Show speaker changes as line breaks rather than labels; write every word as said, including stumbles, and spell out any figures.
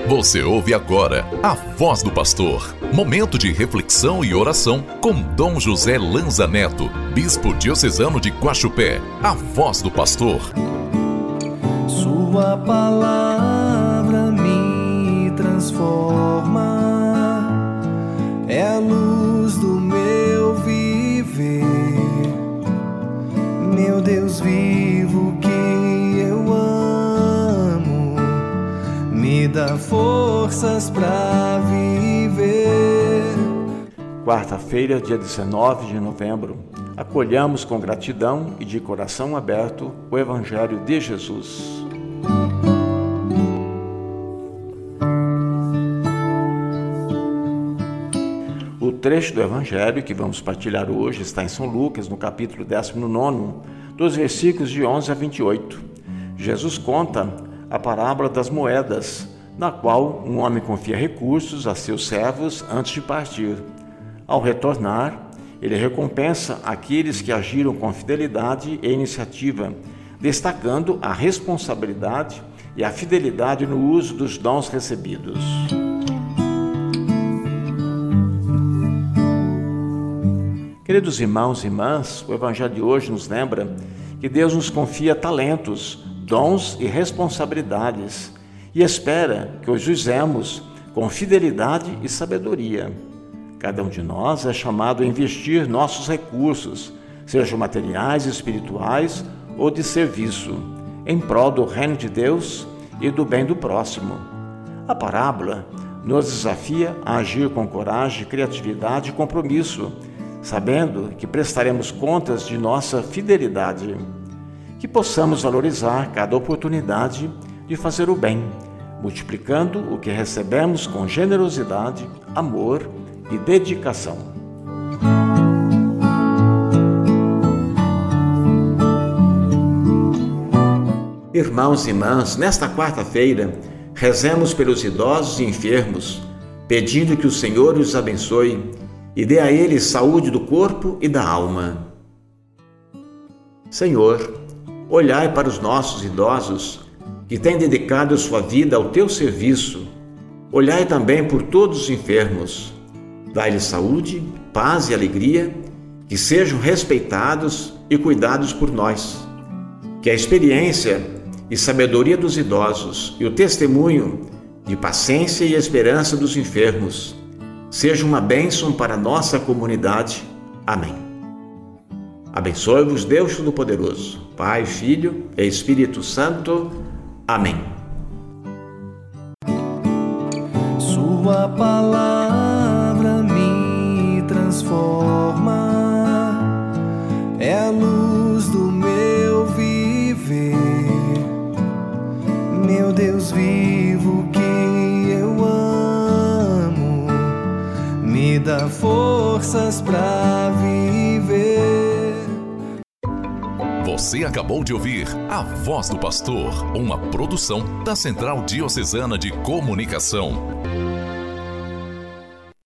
Você ouve agora a Voz do Pastor. Momento de reflexão e oração com Dom José Lanza Neto, Bispo Diocesano de Guaxupé. A Voz do Pastor.
Sua palavra me transforma, é a luz do meu viver. Meu Deus vivo que eu amo, me dá forças pra viver.
Quarta-feira, dia dezenove de novembro, acolhamos com gratidão e de coração aberto o Evangelho de Jesus. O trecho do Evangelho que vamos partilhar hoje está em São Lucas, no capítulo décimo nono, dos versículos de onze a vinte e oito. Jesus conta a parábola das moedas, na qual um homem confia recursos a seus servos antes de partir. Ao retornar, ele recompensa aqueles que agiram com fidelidade e iniciativa, destacando a responsabilidade e a fidelidade no uso dos dons recebidos. Queridos irmãos e irmãs, o Evangelho de hoje nos lembra que Deus nos confia talentos, dons e responsabilidades e espera que os usemos com fidelidade e sabedoria. Cada um de nós é chamado a investir nossos recursos, sejam materiais, espirituais ou de serviço, em prol do reino de Deus e do bem do próximo. A parábola nos desafia a agir com coragem, criatividade e compromisso, sabendo que prestaremos contas de nossa fidelidade. Que possamos valorizar cada oportunidade de fazer o bem, multiplicando o que recebemos com generosidade, amor e dedicação. Irmãos e irmãs, nesta quarta-feira, rezemos pelos idosos e enfermos, pedindo que o Senhor os abençoe e dê a eles saúde do corpo e da alma. Senhor, olhai para os nossos idosos que têm dedicado sua vida ao teu serviço. Olhai também por todos os enfermos. Dai-lhes saúde, paz e alegria, que sejam respeitados e cuidados por nós. Que a experiência e sabedoria dos idosos e o testemunho de paciência e esperança dos enfermos seja uma bênção para a nossa comunidade. Amém. Abençoe-vos Deus Todo-Poderoso, Pai, Filho e Espírito Santo. Amém.
Sua palavra me transforma, é a luz do meu viver. Meu Deus vivo que eu amo, me dá forças pra viver.
Você acabou de ouvir A Voz do Pastor, uma produção da Central Diocesana de Comunicação.